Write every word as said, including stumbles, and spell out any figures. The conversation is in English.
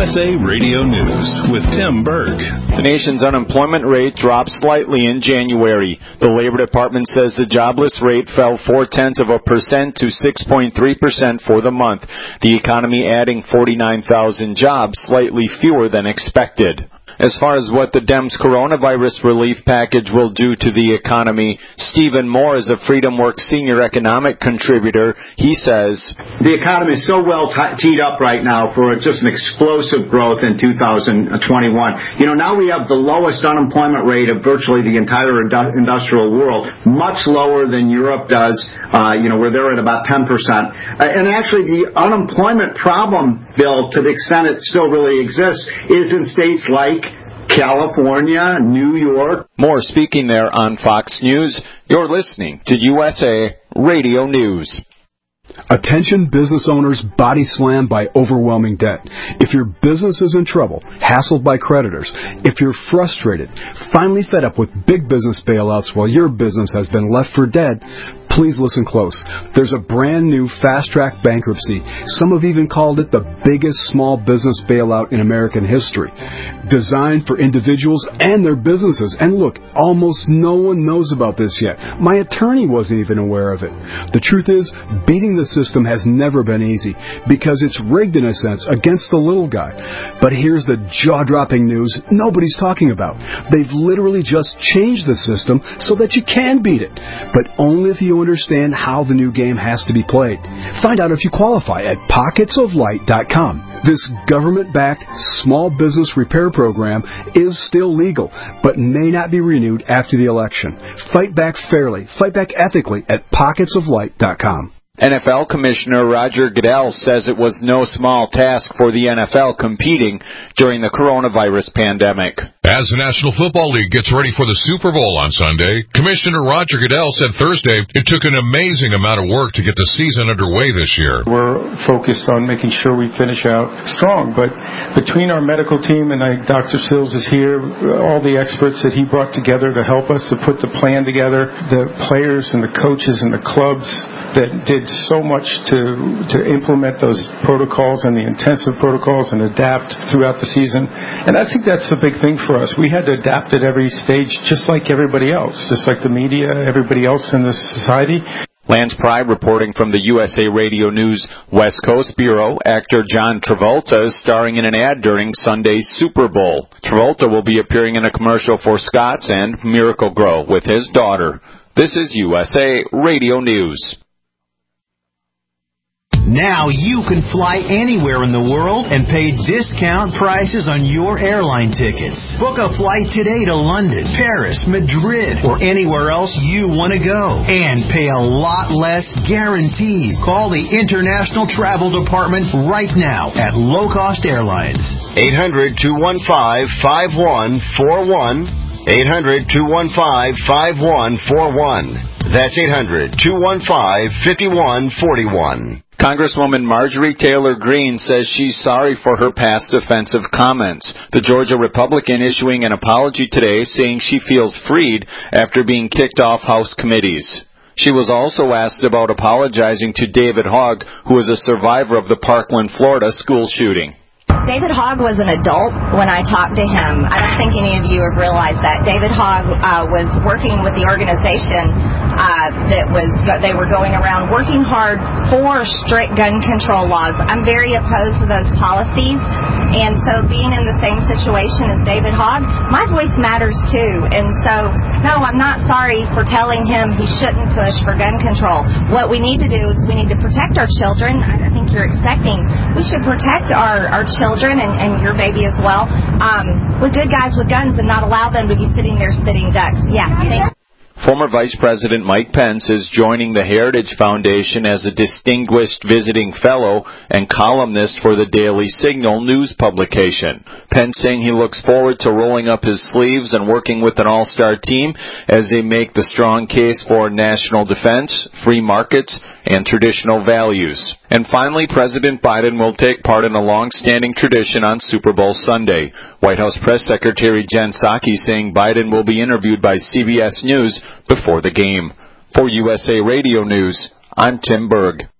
S A Radio News with Tim Berg. The nation's unemployment rate dropped slightly in January. The Labor Department says the jobless rate fell four-tenths of a percent to six point three percent for the month. The economy adding forty-nine thousand jobs, slightly fewer than expected. As far as what the Dems' coronavirus relief package will do to the economy, Stephen Moore is a FreedomWorks senior economic contributor. He says, the economy is so well t- teed up right now for just an explosive growth in two thousand twenty-one. You know, now we have the lowest unemployment rate of virtually the entire indu- industrial world, much lower than Europe does. Uh, you know, where they're at about ten percent. Uh, and actually, the unemployment problem, Bill, to the extent it still really exists, is in states like California, New York. Moore speaking there on Fox News. You're listening to U S A Radio News. Attention business owners body slammed by overwhelming debt. If your business is in trouble, hassled by creditors, if you're frustrated, finally fed up with big business bailouts while your business has been left for dead, please listen close. There's a brand new fast-track bankruptcy. Some have even called it the biggest small business bailout in American history. Designed for individuals and their businesses. And look, almost no one knows about this yet. My attorney wasn't even aware of it. The truth is, beating the system has never been easy because it's rigged in a sense against the little guy. But here's the jaw-dropping news nobody's talking about. They've literally just changed the system so that you can beat it, but only if you understand how the new game has to be played. Find out if you qualify at pockets of light dot com. This government-backed small business repair program is still legal, but may not be renewed after the election. Fight back fairly, fight back ethically at pockets of light dot com. N F L Commissioner Roger Goodell says it was no small task for the N F L competing during the coronavirus pandemic. As the National Football League gets ready for the Super Bowl on Sunday, Commissioner Roger Goodell said Thursday it took an amazing amount of work to get the season underway this year. We're focused on making sure we finish out strong, but between our medical team, and I, Doctor Sills is here, all the experts that he brought together to help us to put the plan together, the players and the coaches and the clubs that did so much to to implement those protocols and the intensive protocols and adapt throughout the season. And I think that's the big thing for us. We had to adapt at every stage just like everybody else, just like the media, everybody else in this society. Lance Pride reporting from the U S A Radio News West Coast Bureau. Actor John Travolta is starring in an ad during Sunday's Super Bowl. Travolta will be appearing in a commercial for Scott's and Miracle-Gro with his daughter. This is U S A Radio News. Now you can fly anywhere in the world and pay discount prices on your airline tickets. Book a flight today to London, Paris, Madrid, or anywhere else you want to go. And pay a lot less guaranteed. Call the International Travel Department right now at Low Cost Airlines. eight hundred, two one five, five one four one. eight hundred, two one five, five one four one. That's eight hundred, two one five, five one four one. Congresswoman Marjorie Taylor Greene says she's sorry for her past offensive comments. The Georgia Republican issuing an apology today, saying she feels freed after being kicked off House committees. She was also asked about apologizing to David Hogg, who is a survivor of the Parkland, Florida school shooting. David Hogg was an adult when I talked to him. I don't think any of you have realized that. David Hogg uh, was working with the organization uh, that was, they were going around working hard for strict gun control laws. I'm very opposed to those policies, and so being in the same situation as David Hogg, my voice matters too. And so, no, I'm not sorry for telling him he shouldn't push for gun control. What we need to do is we need to protect our children. I think you're expecting we should protect our, our children. And, and your baby as well, um, with good guys with guns and not allow them to be sitting there sitting ducks. Yeah. Thanks. Former Vice President Mike Pence is joining the Heritage Foundation as a distinguished visiting fellow and columnist for the Daily Signal news publication. Pence saying he looks forward to rolling up his sleeves and working with an all-star team as they make the strong case for national defense, free markets, and traditional values. And finally, President Biden will take part in a long-standing tradition on Super Bowl Sunday. White House Press Secretary Jen Psaki saying Biden will be interviewed by C B S News before the game. For U S A Radio News, I'm Tim Berg.